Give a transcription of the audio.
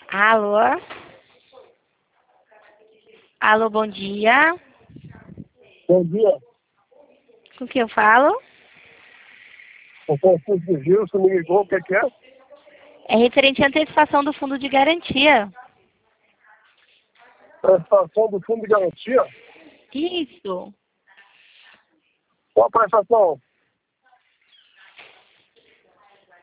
Alô? Alô, bom dia. Bom dia. Com quem eu falo? O Francisco Gilson me ligou, o que é? É referente à antecipação do fundo de garantia. Prestação do fundo de garantia? Isso. Qual a prestação?